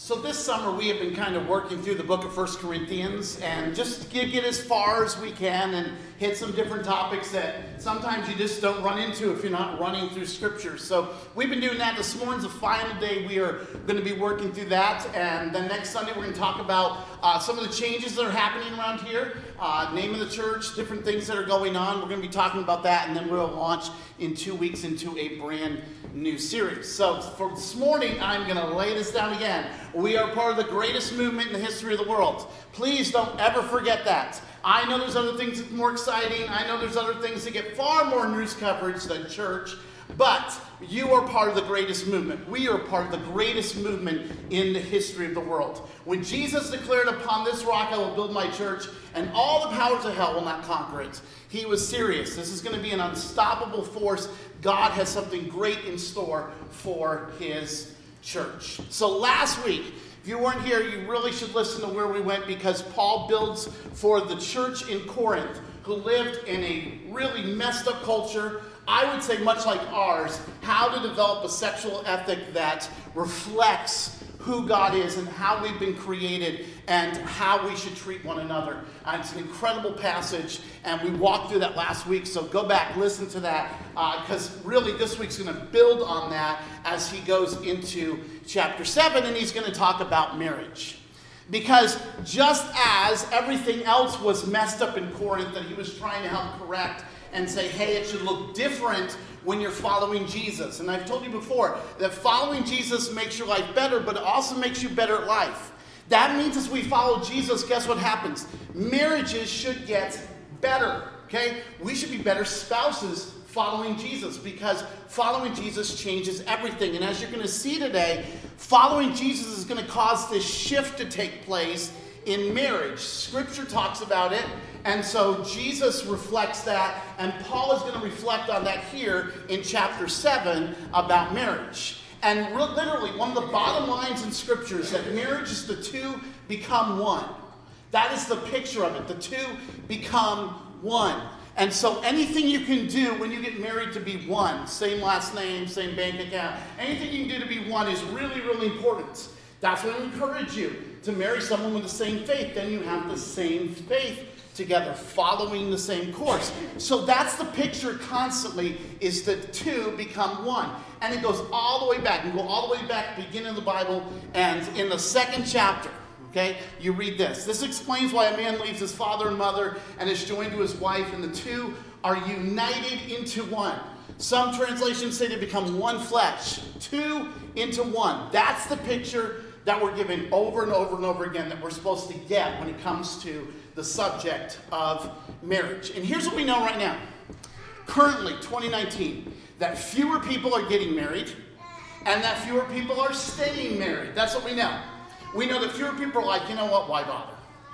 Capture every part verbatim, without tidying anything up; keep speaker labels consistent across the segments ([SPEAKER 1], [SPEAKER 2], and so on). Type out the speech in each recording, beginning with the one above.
[SPEAKER 1] So this summer we have been kind of working through the book of First Corinthians and just get, get as far as we can and hit some different topics that sometimes you just don't run into if you're not running through Scripture. So we've been doing that. This morning's the final day we are going to be working through that. And then next Sunday we're going to talk about uh, some of the changes that are happening around here. Uh, name of the church, different things that are going on. We're going to be talking about that, and then we'll launch in two weeks into a brand new series. So for this morning, I'm going to lay this down again. We are part of the greatest movement in the history of the world. Please don't ever forget that. I know there's other things that's more exciting. I know there's other things that get far more news coverage than church. But you are part of the greatest movement. We are part of the greatest movement in the history of the world. When Jesus declared, "Upon this rock I will build my church, and all the powers of hell will not conquer it," he was serious. This is going to be an unstoppable force. God has something great in store for his church. So last week, if you weren't here, you really should listen to where we went, because Paul builds for the church in Corinth, who lived in a really messed up culture, I would say much like ours, how to develop a sexual ethic that reflects who God is and how we've been created and how we should treat one another. Uh, it's an incredible passage, and we walked through that last week, so go back, listen to that, because uh, really this week's going to build on that as he goes into chapter seven, and he's going to talk about marriage. Because just as everything else was messed up in Corinth that he was trying to help correct and say, hey, it should look different when you're following Jesus. And I've told you before that following Jesus makes your life better, but it also makes you better at life. That means as we follow Jesus, guess what happens? Marriages should get better, okay? We should be better spouses following Jesus, because following Jesus changes everything. And as you're going to see today, following Jesus is going to cause this shift to take place in marriage. Scripture talks about it, and so Jesus reflects that, and Paul is going to reflect on that here in chapter seven about marriage. And re- literally, one of the bottom lines in Scripture is that marriage is the two become one. That is the picture of it. The two become one. And so anything you can do when you get married to be one, same last name, same bank account, anything you can do to be one is really, really important. That's why I encourage you to marry someone with the same faith. Then you have the same faith together, following the same course. So that's the picture constantly, is that two become one. And it goes all the way back. You go all the way back, beginning of the Bible, and in the second chapter, okay, you read this. This explains why a man leaves his father and mother and is joined to his wife, and the two are united into one. Some translations say they become one flesh. Two into one. That's the picture that we're given over and over and over again that we're supposed to get when it comes to the subject of marriage. And here's what we know right now. Currently, twenty nineteen, that fewer people are getting married and that fewer people are staying married. That's what we know. We know that fewer people are like, you know what, why bother?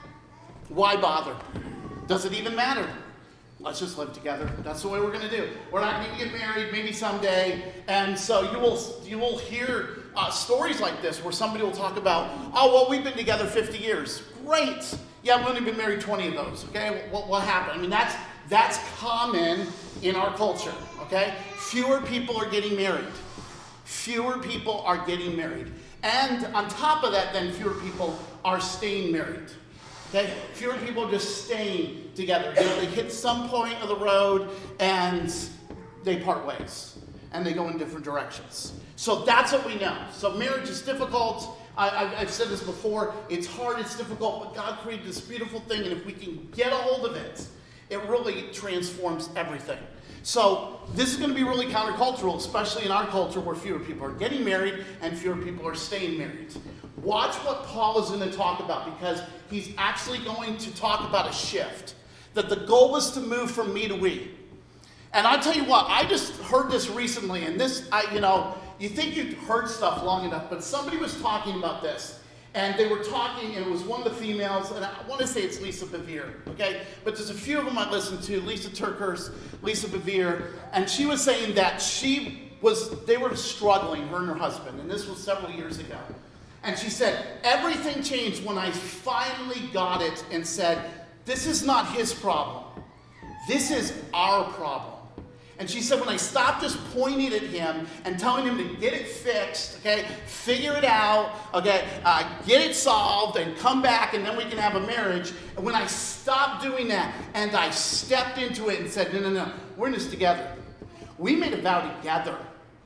[SPEAKER 1] Why bother? Does it even matter? Let's just live together. That's the way we're going to do. We're not going to get married, maybe someday. And so you will you will hear uh, stories like this where somebody will talk about, oh, well, we've been together fifty years. Great. Yeah, we've only been married twenty of those. Okay, what, what happened? I mean, that's that's common in our culture. Okay, fewer people are getting married. Fewer people are getting married. And on top of that, then fewer people are staying married. Okay? Fewer people are just staying together. You know, they hit some point of the road and they part ways. And they go in different directions. So that's what we know. So marriage is difficult. I, I, I've said this before. It's hard, it's difficult, but God created this beautiful thing, and if we can get a hold of it, it really transforms everything. So this is going to be really countercultural, especially in our culture where fewer people are getting married and fewer people are staying married. Watch what Paul is going to talk about, because he's actually going to talk about a shift. That the goal is to move from me to we. And I'll tell you what, I just heard this recently, and this, I, you know, you think you've heard stuff long enough, but somebody was talking about this. And they were talking, and it was one of the females, and I want to say it's Lisa Bevere, okay? But there's a few of them I listened to, Lisa Turkhurst, Lisa Bevere, and she was saying that she was, they were struggling, her and her husband, and this was several years ago. And she said, everything changed when I finally got it and said, this is not his problem. This is our problem. And she said, when I stopped just pointing at him and telling him to get it fixed, okay, figure it out, okay, uh, get it solved and come back and then we can have a marriage. And when I stopped doing that and I stepped into it and said, no, no, no, we're in this together. We made a vow together.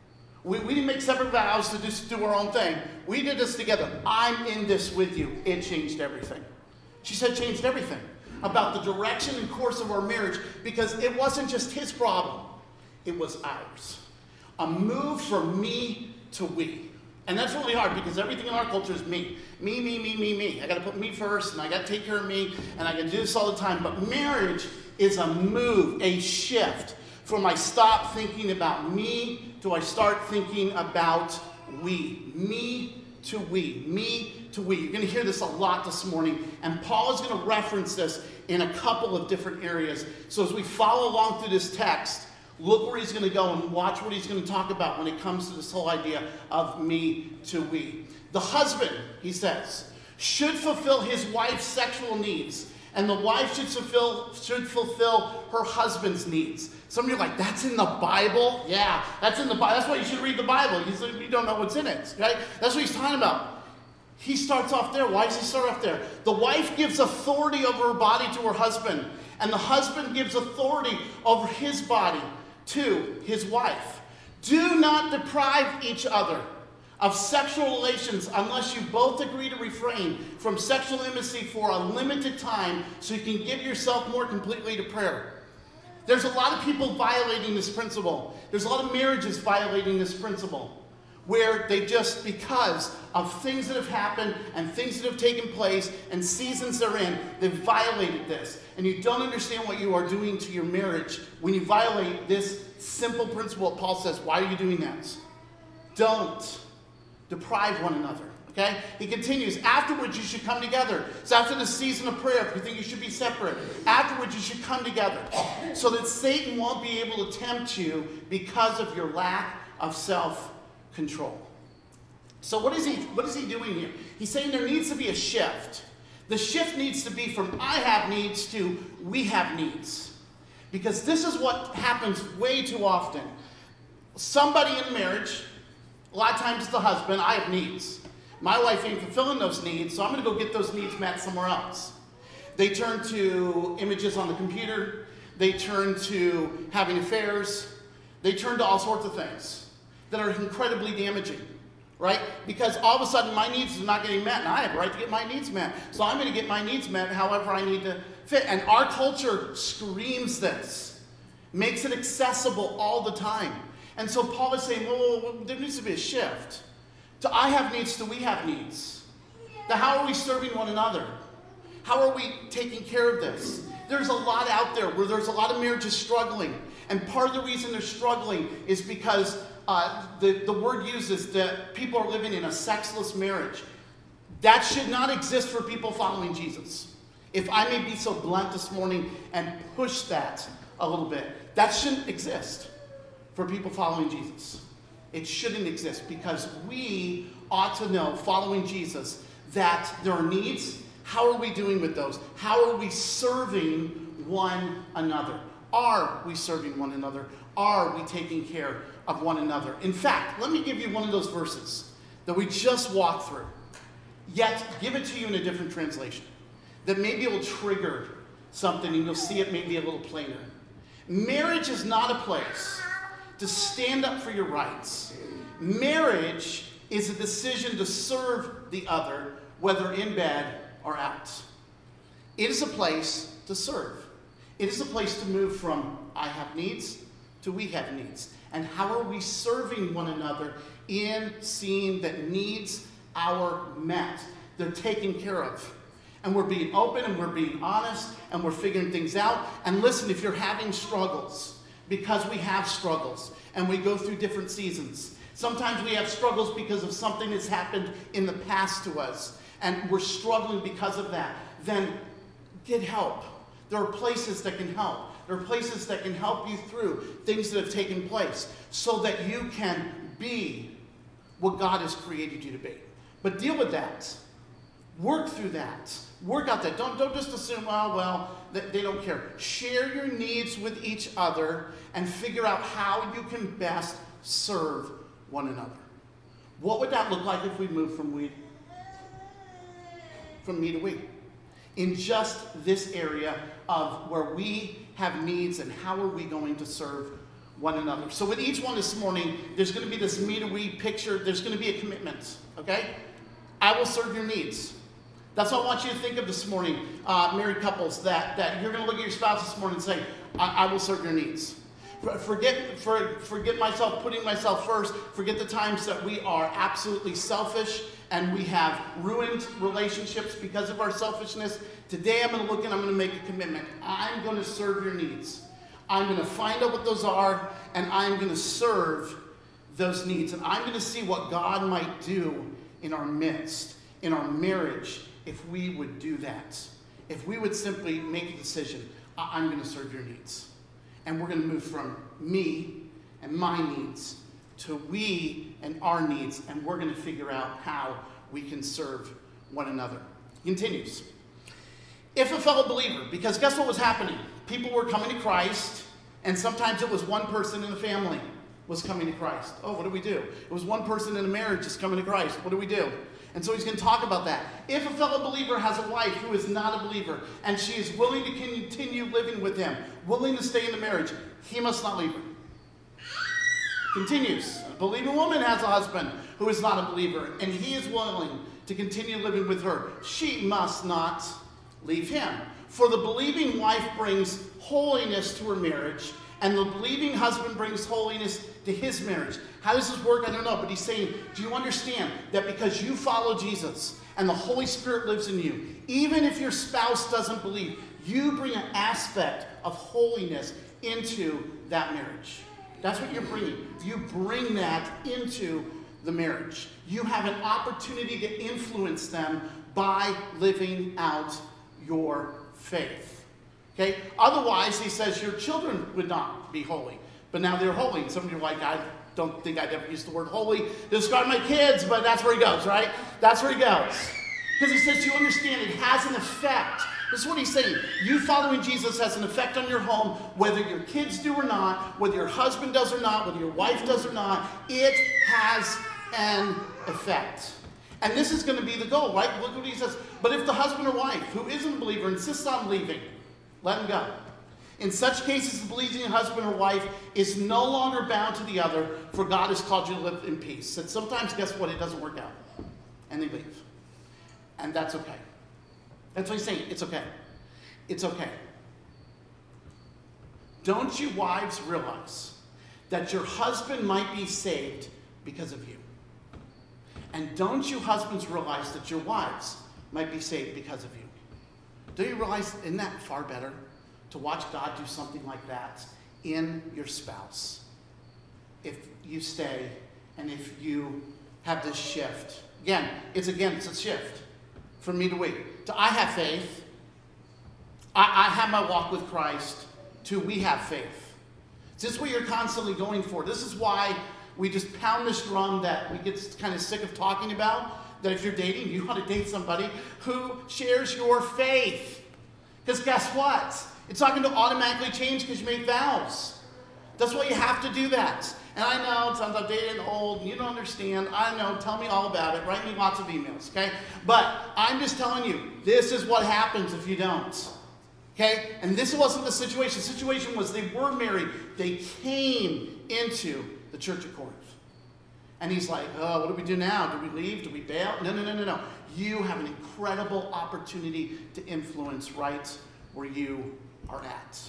[SPEAKER 1] We, we didn't make separate vows to just do our own thing. We did this together. I'm in this with you. It changed everything. She said it changed everything about the direction and course of our marriage because it wasn't just his problem. It was ours. A move from me to we. And that's really hard because everything in our culture is me. Me, me, me, me, me. I got to put me first and I got to take care of me and I got to do this all the time. But marriage is a move, a shift from I stop thinking about me to I start thinking about we. Me to we. Me to we. You're going to hear this a lot this morning. And Paul is going to reference this in a couple of different areas. So as we follow along through this text, look where he's going to go and watch what he's going to talk about when it comes to this whole idea of me to we. The husband, he says, should fulfill his wife's sexual needs, and the wife should fulfill, should fulfill her husband's needs. Some of you are like, that's in the Bible? Yeah, that's in the Bible. That's why you should read the Bible. You, you don't know what's in it, right? That's what he's talking about. He starts off there. Why does he start off there? The wife gives authority over her body to her husband, and the husband gives authority over his body to his wife. Do not deprive each other of sexual relations unless you both agree to refrain from sexual intimacy for a limited time so you can give yourself more completely to prayer. There's a lot of people violating this principle. There's a lot of marriages violating this principle where they just, because of things that have happened and things that have taken place and seasons they're in, they've violated this. And you don't understand what you are doing to your marriage when you violate this simple principle. Paul says, why are you doing that? Don't deprive one another. Okay? He continues, afterwards you should come together. So after the season of prayer, if you think you should be separate, afterwards you should come together so that Satan won't be able to tempt you because of your lack of self-control. So what is he, what is he doing here? He's saying there needs to be a shift. The shift needs to be from I have needs to we have needs. Because this is what happens way too often. Somebody in marriage, a lot of times it's the husband, I have needs. My wife ain't fulfilling those needs, so I'm going to go get those needs met somewhere else. They turn to images on the computer. They turn to having affairs. They turn to all sorts of things that are incredibly damaging, right? Because all of a sudden my needs are not getting met, and I have a right to get my needs met. So I'm going to get my needs met however I need to fit. And our culture screams this, makes it accessible all the time. And so Paul is saying, well, well, well there needs to be a shift. To I have needs to we have needs. To how are we serving one another? How are we taking care of this? There's a lot out there where there's a lot of marriages struggling. And part of the reason they're struggling is because uh, the, the word uses that people are living in a sexless marriage. That should not exist for people following Jesus. If I may be so blunt this morning and push that a little bit, that shouldn't exist for people following Jesus. It shouldn't exist because we ought to know, following Jesus, that there are needs. How are we doing with those? How are we serving one another? Are we serving one another? Are we taking care of one another? In fact, let me give you one of those verses that we just walked through, yet give it to you in a different translation that maybe it will trigger something and you'll see it maybe a little plainer. Marriage is not a place to stand up for your rights. Marriage is a decision to serve the other, whether in bed or out. It is a place to serve. It is a place to move from I have needs to we have needs. And how are we serving one another in seeing that needs are met? They're taken care of. And we're being open and we're being honest and we're figuring things out. And listen, if you're having struggles, because we have struggles and we go through different seasons. Sometimes we have struggles because of something that's happened in the past to us and we're struggling because of that. Then get help. There are places that can help. There are places that can help you through things that have taken place so that you can be what God has created you to be. But deal with that. Work through that. Work out that. Don't, don't just assume, oh, well, that they don't care. Share your needs with each other and figure out how you can best serve one another. What would that look like if we moved from we, from me to we? In just this area of where we have needs and how are we going to serve one another. So with each one this morning, there's going to be this me to we picture. There's going to be a commitment, okay? I will serve your needs. That's what I want you to think of this morning, uh, married couples, that, that you're going to look at your spouse this morning and say, I, I will serve your needs. Forget, for, forget myself, putting myself first. Forget the times that we are absolutely selfish and we have ruined relationships because of our selfishness. Today I'm going to look and I'm going to make a commitment. I'm going to serve your needs. I'm going to find out what those are and I'm going to serve those needs. And I'm going to see what God might do in our midst, in our marriage, if we would do that. If we would simply make a decision, I'm going to serve your needs. And we're going to move from me and my needs to we and our needs. And we're going to figure out how we can serve one another. He continues. If a fellow believer, because guess what was happening? People were coming to Christ, and sometimes it was one person in the family was coming to Christ. Oh, what do we do? It was one person in a marriage is coming to Christ. What do we do? And so he's going to talk about that. If a fellow believer has a wife who is not a believer, and she is willing to continue living with him, willing to stay in the marriage, he must not leave her. Continues. A believing woman has a husband who is not a believer, and he is willing to continue living with her. She must not leave him. For the believing wife brings holiness to her marriage, and the believing husband brings holiness to his marriage. How does this work? I don't know. But he's saying, do you understand that because you follow Jesus and the Holy Spirit lives in you, even if your spouse doesn't believe, you bring an aspect of holiness into that marriage. That's what you're bringing. You bring that into the marriage. You have an opportunity to influence them by living out your faith. Okay? Otherwise, he says your children would not be holy. But now they're holy. And some of you are like, I don't think I'd ever use the word holy to describe my kids, but that's where he goes, right? That's where he goes. Because he says, you understand, it has an effect. This is what he's saying. You following Jesus has an effect on your home, whether your kids do or not, whether your husband does or not, whether your wife does or not. It has an effect. And this is going to be the goal, right? Look what he says. But if the husband or wife who isn't a believer insists on leaving, let him go. In such cases, the believing husband or wife is no longer bound to the other, for God has called you to live in peace. And sometimes, guess what? It doesn't work out. And they leave. And that's okay. That's what he's saying. It's okay. It's okay. Don't you wives realize that your husband might be saved because of you? And don't you husbands realize that your wives might be saved because of you? Don't you realize, isn't that far better to watch God do something like that in your spouse? If you stay and if you have this shift. Again, it's again, it's a shift from me to we. To I have faith. I, I have my walk with Christ. To we have faith. This is what you're constantly going for. This is why we just pound this drum that we get kind of sick of talking about. That if you're dating, you want to date somebody who shares your faith. Because guess what? It's not going to automatically change because you made vows. That's why you have to do that. And I know, it sounds like dating old, and you don't understand. I know, tell me all about it. Write me lots of emails, okay? But I'm just telling you, this is what happens if you don't. Okay? And this wasn't the situation. The situation was they were married. They came into the church of Corinth. And he's like, oh, what do we do now? Do we leave? Do we bail? No, no, no, no, no. You have an incredible opportunity to influence right where you are at.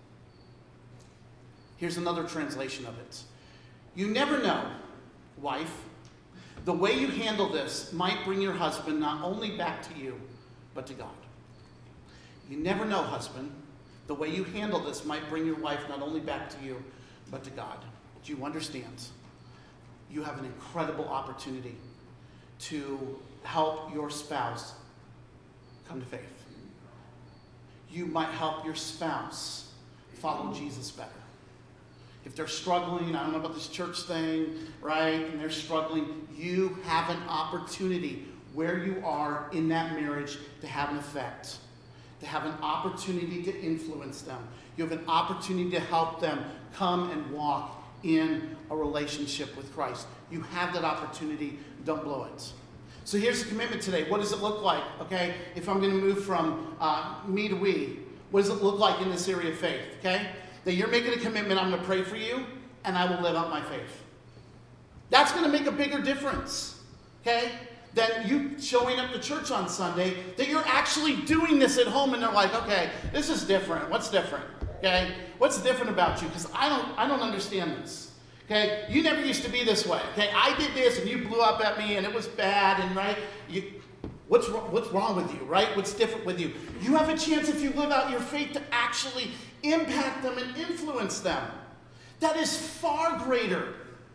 [SPEAKER 1] Here's another translation of it. You never know, wife, the way you handle this might bring your husband not only back to you, but to God. You never know, husband, the way you handle this might bring your wife not only back to you, but to God. Do you understand? You have an incredible opportunity to help your spouse come to faith. You might help your spouse follow Jesus better. If they're struggling, I don't know about this church thing, right, and they're struggling, you have an opportunity where you are in that marriage to have an effect, to have an opportunity to influence them. You have an opportunity to help them come and walk in a relationship with Christ. You have that opportunity. Don't blow it. So here's the commitment today. What does it look like? Okay, if I'm going to move from uh, me to we, what does it look like in this area of faith? Okay, that you're making a commitment. I'm going to pray for you, and I will live out my faith. That's going to make a bigger difference. Okay, than you showing up to church on Sunday. That you're actually doing this at home, and they're like, okay, this is different. What's different? Okay, what's different about you? Because I don't, I don't understand this. Okay, you never used to be this way. Okay, I did this and you blew up at me and it was bad and right. You, what's what's wrong with you? Right? What's different with you? You have a chance if you live out your faith to actually impact them and influence them. That is far greater,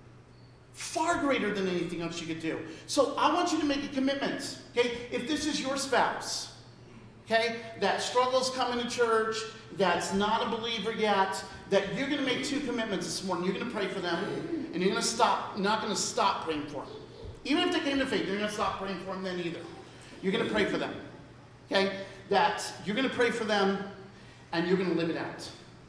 [SPEAKER 1] far greater than anything else you could do. So I want you to make a commitment. Okay, if this is your spouse, okay, that struggles coming to church, that's not a believer yet, that you're going to make two commitments this morning. You're going to pray for them, and you're going to stop, not going to stop praying for them. Even if they came to faith, you're going to stop praying for them then either. You're going to pray for them. Okay? That you're going to pray for them, and you're going to live it out.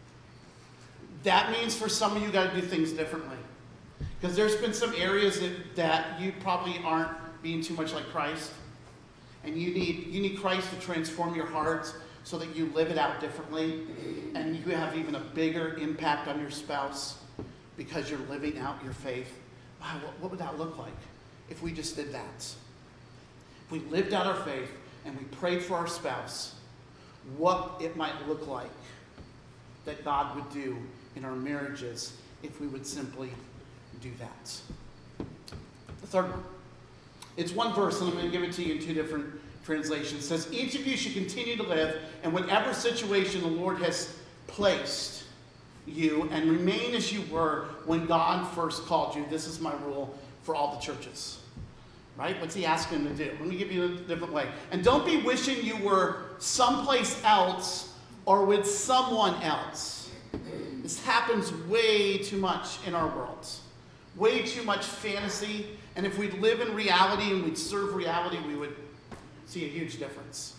[SPEAKER 1] That means for some of you, you got to do things differently. Because there's been some areas that, that you probably aren't being too much like Christ. And you need, you need Christ to transform your heart so that you live it out differently and you have even a bigger impact on your spouse because you're living out your faith. Wow, what, what would that look like if we just did that? If we lived out our faith and we prayed for our spouse, what it might look like that God would do in our marriages if we would simply do that. The third one. It's one verse, and I'm going to give it to you in two different translations. It says, each of you should continue to live in whatever situation the Lord has placed you and remain as you were when God first called you. This is my rule for all the churches. Right? What's he asking them to do? Let me give you a different way. And don't be wishing you were someplace else or with someone else. This happens way too much in our world. Way too much fantasy. And if we'd live in reality and we'd serve reality, we would see a huge difference.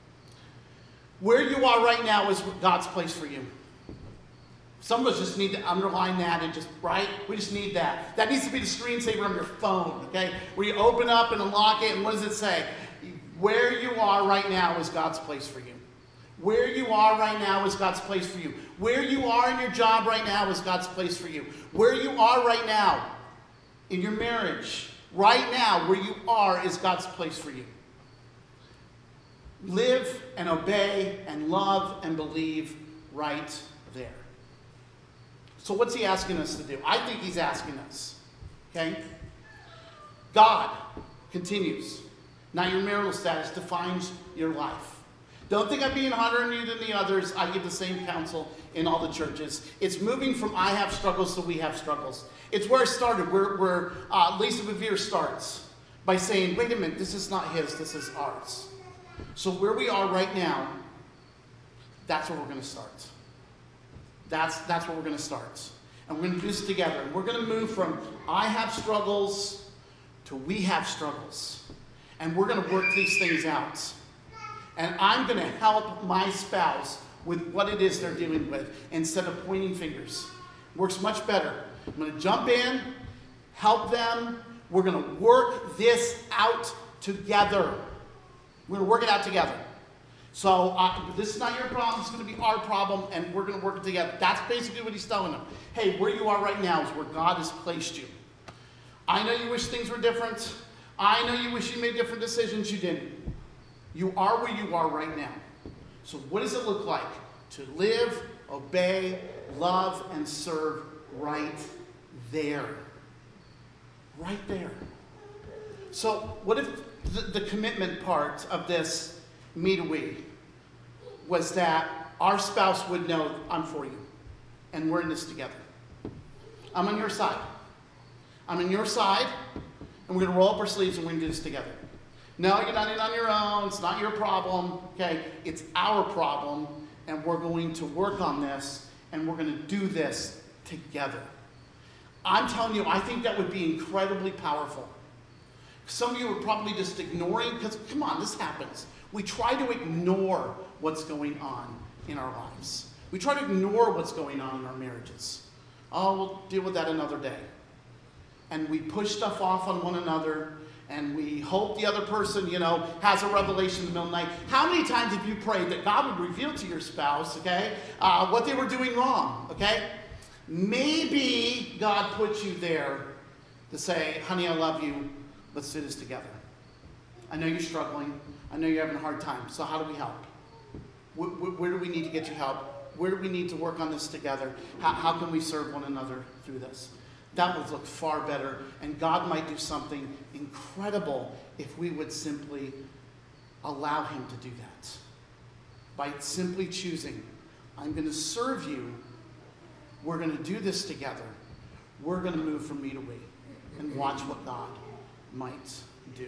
[SPEAKER 1] Where you are right now is God's place for you. Some of us just need to underline that and just, right? We just need that. That needs to be the screensaver on your phone, okay? Where you open up and unlock it, and what does it say? Where you are right now is God's place for you. Where you are right now is God's place for you. Where you are in your job right now is God's place for you. Where you are right now in your marriage, right now, where you are is God's place for you. Live and obey and love and believe right there. So what's he asking us to do? I think he's asking us, okay? God continues. Now your marital status defines your life. Don't think I'm being harder on you than the others. I give the same counsel in all the churches. It's moving from I have struggles to we have struggles. It's where it started, where, where uh, Lisa Bevere starts by saying, wait a minute, this is not his, this is ours. So where we are right now, that's where we're going to start. That's, that's where we're going to start. And we're going to do this together. And we're going to move from I have struggles to we have struggles. And we're going to work these things out. And I'm going to help my spouse with what it is they're dealing with instead of pointing fingers. Works much better. I'm going to jump in, help them. We're going to work this out together. We're going to work it out together. So uh, this is not your problem. It's going to be our problem, and we're going to work it together. That's basically what he's telling them. Hey, where you are right now is where God has placed you. I know you wish things were different. I know you wish you made different decisions. You didn't. You are where you are right now. So what does it look like to live, obey, love, and serve right there? Right there. So what if the, the commitment part of this me to we was that our spouse would know I'm for you and we're in this together. I'm on your side. I'm on your side, and we're going to roll up our sleeves and we're going to do this together. No, you're not in on your own. It's not your problem. Okay, it's our problem, and we're going to work on this, and we're going to do this together. I'm telling you, I think that would be incredibly powerful. Some of you are probably just ignoring, because come on, this happens. We try to ignore what's going on in our lives. We try to ignore what's going on in our marriages. Oh, we'll deal with that another day. And we push stuff off on one another, and we hope the other person, you know, has a revelation in the middle of the night. How many times have you prayed that God would reveal to your spouse, okay, uh, what they were doing wrong, okay? Maybe God put you there to say, honey, I love you. Let's do this together. I know you're struggling. I know you're having a hard time. So how do we help? Where, where, where do we need to get you help? Where do we need to work on this together? How, how can we serve one another through this? That would look far better. And God might do something incredible if we would simply allow him to do that. By simply choosing, I'm going to serve you. We're going to do this together. We're going to move from me to we and watch what God might do.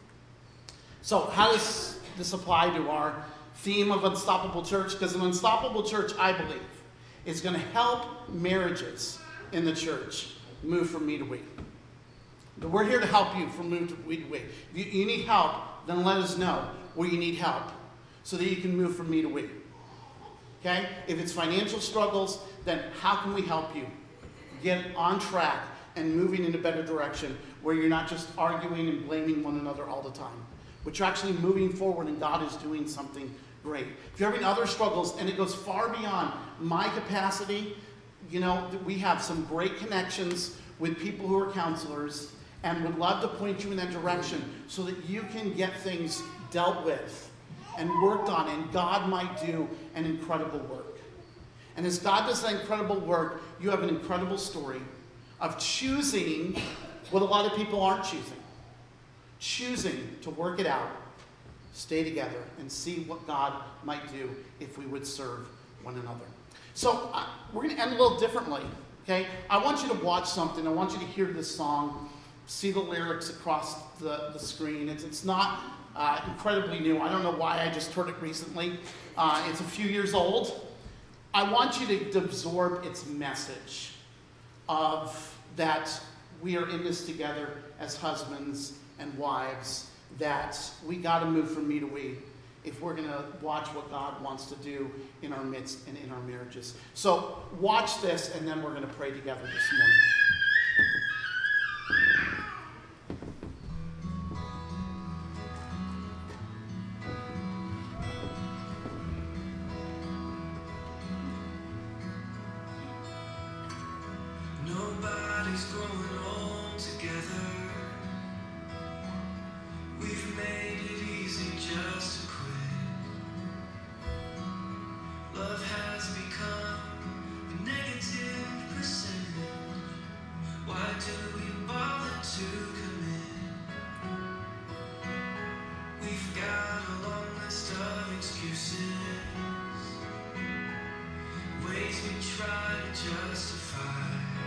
[SPEAKER 1] So how does this apply to our theme of Unstoppable Church? Because an Unstoppable Church, I believe, is going to help marriages in the church move from me to we. We're here to help you from move to we to we. If you, you need help, then let us know where you need help so that you can move from me to we. Okay? If it's financial struggles, then how can we help you get on track and moving in a better direction where you're not just arguing and blaming one another all the time, but you're actually moving forward and God is doing something great. If you're having other struggles and it goes far beyond my capacity, you know, we have some great connections with people who are counselors and would love to point you in that direction so that you can get things dealt with and worked on, and God might do an incredible work. And as God does that incredible work, you have an incredible story of choosing what a lot of people aren't choosing. Choosing to work it out, stay together, and see what God might do if we would serve one another. So uh, we're going to end a little differently, okay? I want you to watch something. I want you to hear this song, see the lyrics across the, the screen. It's, it's not uh, incredibly new. I don't know why I just heard it recently. Uh, it's a few years old. I want you to, to absorb its message of that we are in this together as husbands and wives, that we got to move from me to we if we're going to watch what God wants to do in our midst and in our marriages. So watch this, and then we're going to pray together this morning.
[SPEAKER 2] Nobody's going home together. We've made it easy just to quit. Love has become a negative percentage. Why do we bother to commit? We've got a long list of excuses, ways we try to justify.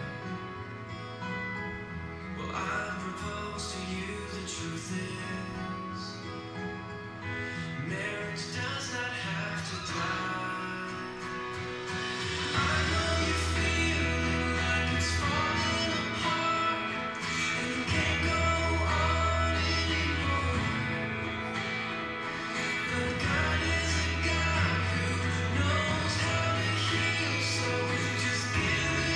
[SPEAKER 2] Well, I propose to you the truth is, marriage does not have to die. I know you're feeling like it's falling apart, and you can't go on anymore. But God is a God who knows how to heal, so just give it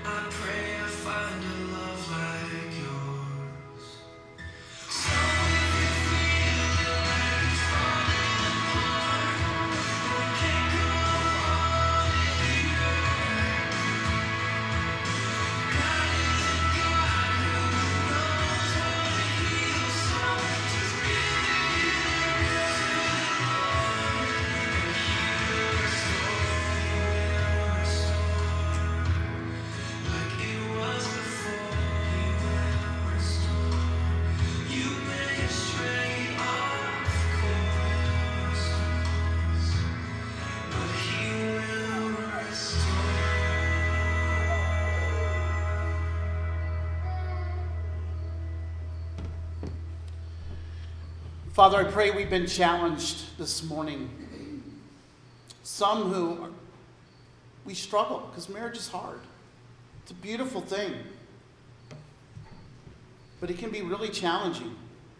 [SPEAKER 2] I pray I find a love like yours. So if you feel like it's falling apart, or can't go on any longer, God is a God who knows how to heal. So just give it to the Lord, and He will restore, He will restore. Like it was before, He will restore. You may stray off course, but He will restore.
[SPEAKER 1] Father, I pray we've been challenged this morning. Some who are, we struggle because marriage is hard. It's a beautiful thing, but it can be really challenging.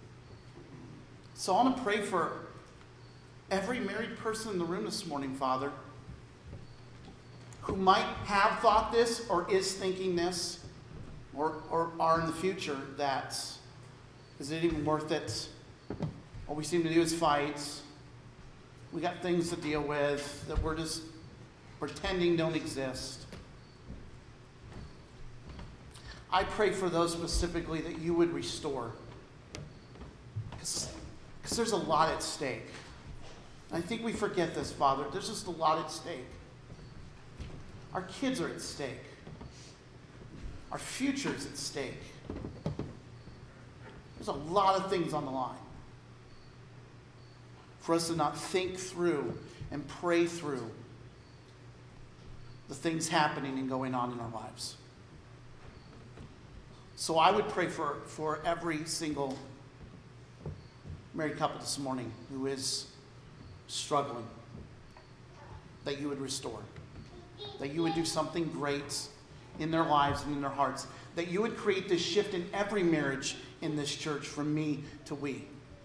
[SPEAKER 1] So I want to pray for every married person in the room this morning, Father, who might have thought this or is thinking this or, or are in the future that, is it even worth it? All we seem to do is fight. We got things to deal with that we're just pretending don't exist. I pray for those specifically that you would restore. Because there's a lot at stake. And I think we forget this, Father. There's just a lot at stake. Our kids are at stake. Our future is at stake. There's a lot of things on the line. For us to not think through and pray through the things happening and going on in our lives. So I would pray for, for every single married couple this morning who is struggling, that you would restore, that you would do something great in their lives and in their hearts, that you would create this shift in every marriage in this church from me to we.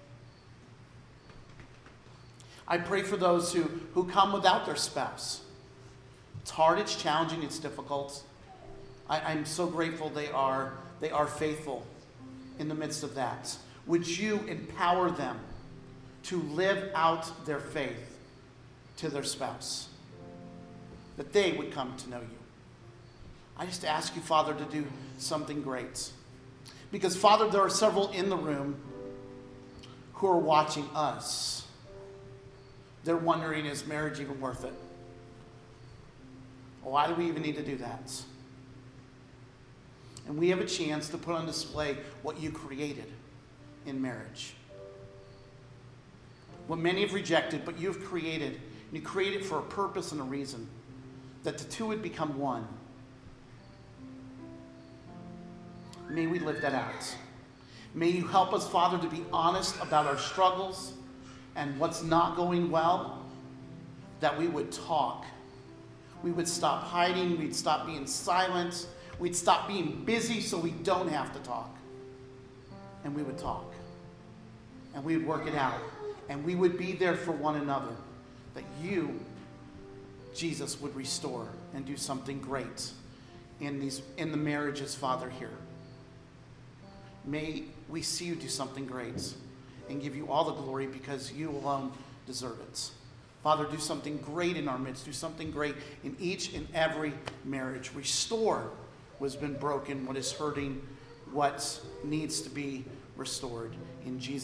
[SPEAKER 1] I pray for those who, who come without their spouse. It's hard, it's challenging, it's difficult. I, I'm so grateful they are, they are faithful in the midst of that. Would you empower them to live out their faith to their spouse? That they would come to know you. I just ask you, Father, to do something great. Because, Father, there are several in the room who are watching us. They're wondering, is marriage even worth it? Why do we even need to do that? And we have a chance to put on display what you created in marriage. What many have rejected, but you've created. And you created for a purpose and a reason. That the two would become one. May we live that out. May you help us, Father, to be honest about our struggles and what's not going well, that we would talk. We would stop hiding. We'd stop being silent. We'd stop being busy so we don't have to talk. And we would talk. And we would work it out. And we would be there for one another. That you, Jesus, would restore and do something great in these in the marriages, Father, here. May we see you do something great and give you all the glory because you alone deserve it. Father, do something great in our midst. Do something great in each and every marriage. Restore what has been broken, what is hurting, what needs to be restored. In Jesus'